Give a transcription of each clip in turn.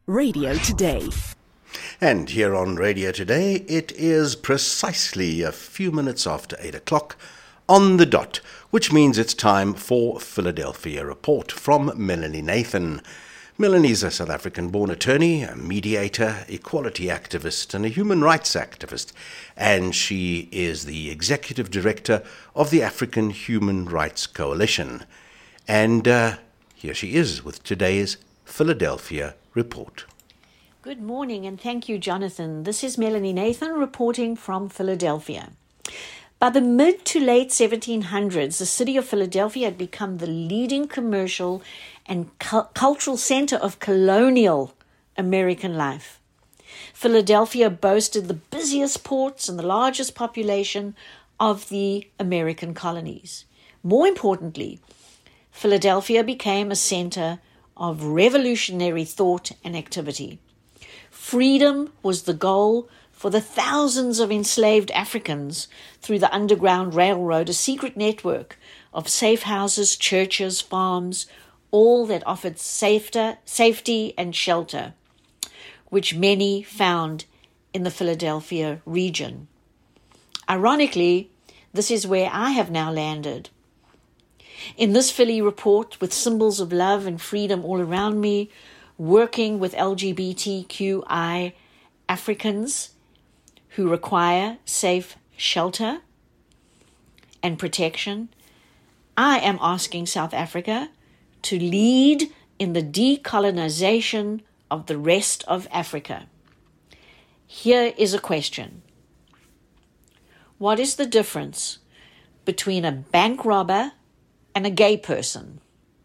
Radio Today. And here on Radio Today, it is precisely a few minutes after 8 o'clock on the dot, which means it's time for Philadelphia Report from Melanie Nathan. Melanie's a South African-born attorney, a mediator, equality activist, and a human rights activist, and she is the executive director of the African Human Rights Coalition. And here she is with today's Philadelphia Report. Good morning and thank you, Jonathan. This is Melanie Nathan reporting from Philadelphia. By the mid to late 1700s, the city of Philadelphia had become the leading commercial and cultural center of colonial American life. Philadelphia boasted the busiest ports and the largest population of the American colonies. More importantly, Philadelphia became a center of revolutionary thought and activity. Freedom was the goal for the thousands of enslaved Africans through the Underground Railroad, a secret network of safe houses, churches, farms, all that offered safety and shelter, which many found in the Philadelphia region. Ironically, this is where I have now landed. In this Philly report, with symbols of love and freedom all around me, working with LGBTQI Africans who require safe shelter and protection, I am asking South Africa to lead in the decolonization of the rest of Africa. Here is a question. What is the difference between a bank robber and a gay person?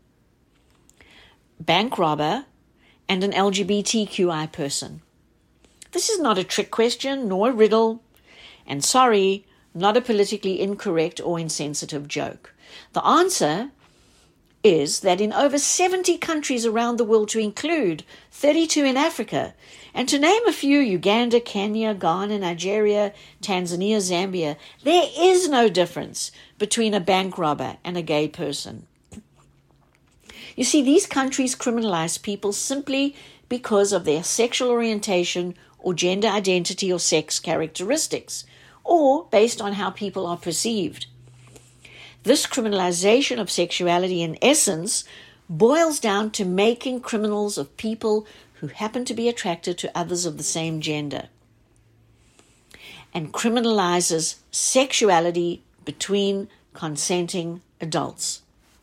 Bank robber and an LGBTQI person. This is not a trick question nor a riddle, and sorry, not a politically incorrect or insensitive joke. The answer is that in over 70 countries around the world, to include 32 in Africa, and to name a few, Uganda, Kenya, Ghana, Nigeria, Tanzania, Zambia, there is no difference between a bank robber and a gay person. You see, these countries criminalize people simply because of their sexual orientation or gender identity or sex characteristics, or based on how people are perceived. This criminalization of sexuality, in essence, boils down to making criminals of people who happen to be attracted to others of the same gender, and criminalizes sexuality between consenting adults.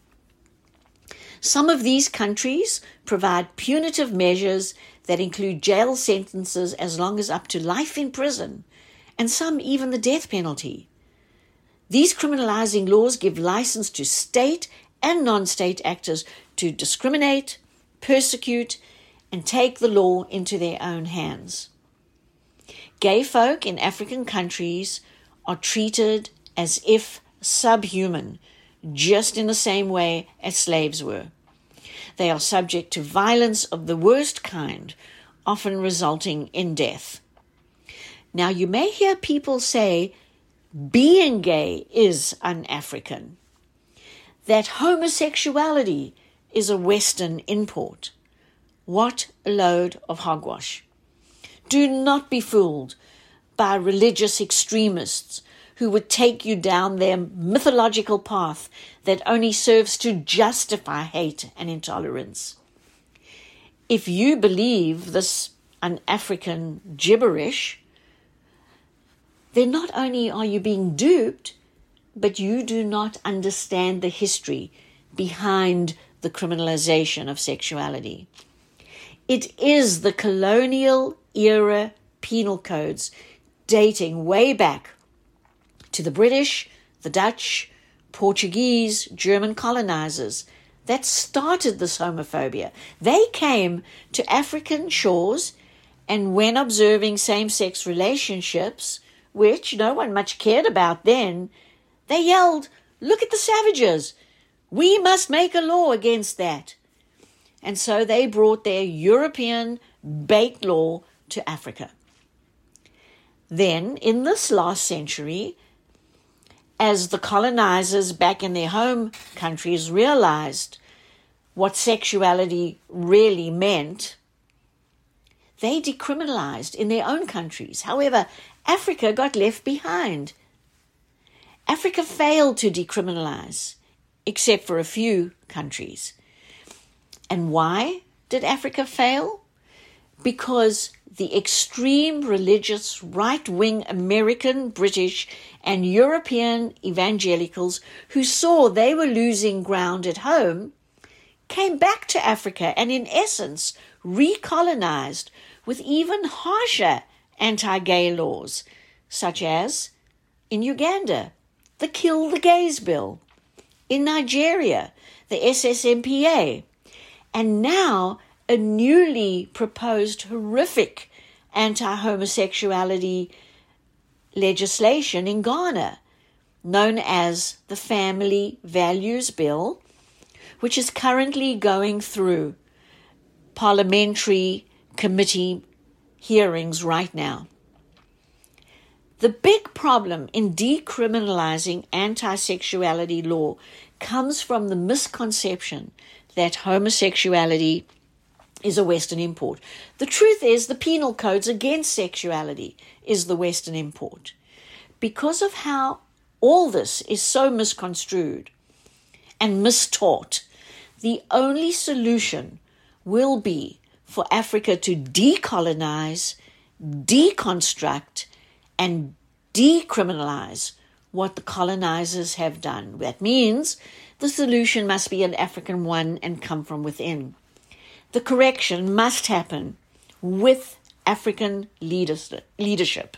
Some of these countries provide punitive measures that include jail sentences as long as up to life in prison, and some even the death penalty. These criminalizing laws give license to state and non-state actors to discriminate, persecute, and take the law into their own hands. Gay folk in African countries are treated as if subhuman, just in the same way as slaves were. They are subject to violence of the worst kind, often resulting in death. Now, you may hear people say being gay is un-African, that homosexuality is a Western import. What a load of hogwash. Do not be fooled by religious extremists who would take you down their mythological path that only serves to justify hate and intolerance. If you believe this un-African gibberish, then not only are you being duped, but you do not understand the history behind the criminalization of sexuality. It is the colonial era penal codes dating way back to the British, the Dutch, Portuguese, German colonizers that started this homophobia. They came to African shores, and when observing same-sex relationships, which no one much cared about then, they yelled, "Look at the savages! We must make a law against that." And so they brought their European baked law to Africa. Then, in this last century, as the colonizers back in their home countries realized what sexuality really meant, they decriminalized in their own countries. However, Africa got left behind. Africa failed to decriminalize, except for a few countries. And why did Africa fail? Because the extreme religious right-wing American, British, and European evangelicals who saw they were losing ground at home came back to Africa and in essence recolonized with even harsher anti-gay laws, such as in Uganda, the Kill the Gays Bill, in Nigeria, the SSMPA, and now a newly proposed horrific anti-homosexuality legislation in Ghana, known as the Family Values Bill, which is currently going through parliamentary committee hearings right now. The big problem in decriminalizing anti-sexuality law comes from the misconception that homosexuality is a Western import. The truth is the penal codes against sexuality is the Western import. Because of how all this is so misconstrued and mistaught, the only solution will be for Africa to decolonize, deconstruct, and decriminalize what the colonizers have done. That means the solution must be an African one and come from within. The correction must happen with African leadership.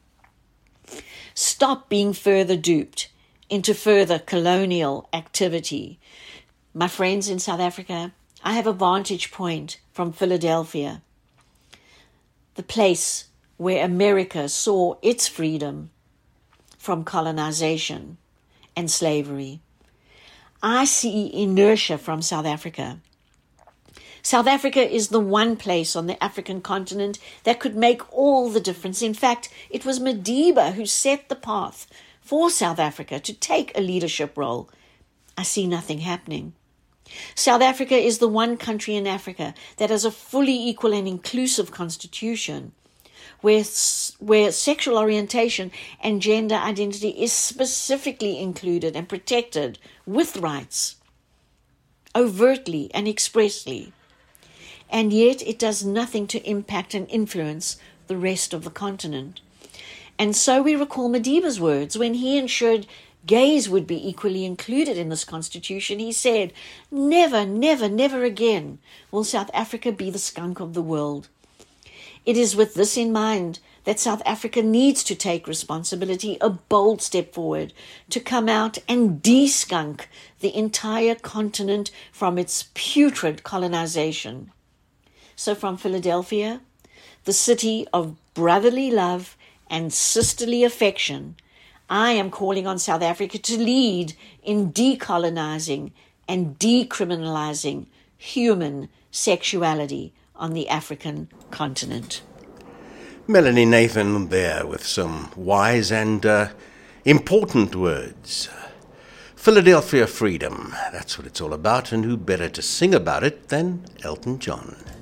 Stop being further duped into further colonial activity. My friends in South Africa, I have a vantage point from Philadelphia, the place where America saw its freedom from colonization and slavery. I see inertia from South Africa. South Africa is the one place on the African continent that could make all the difference. In fact, it was Madiba who set the path for South Africa to take a leadership role. I see nothing happening. South Africa is the one country in Africa that has a fully equal and inclusive constitution where sexual orientation and gender identity is specifically included and protected with rights, overtly and expressly. And yet it does nothing to impact and influence the rest of the continent. And so we recall Madiba's words when he ensured gays would be equally included in this constitution. He said, "Never, never, never again will South Africa be the skunk of the world." It is with this in mind that South Africa needs to take responsibility, a bold step forward, to come out and de-skunk the entire continent from its putrid colonization. So from Philadelphia, the city of brotherly love and sisterly affection, I am calling on South Africa to lead in decolonizing and decriminalizing human sexuality on the African continent. Melanie Nathan there with some wise and important words. Philadelphia freedom, that's what it's all about, and who better to sing about it than Elton John.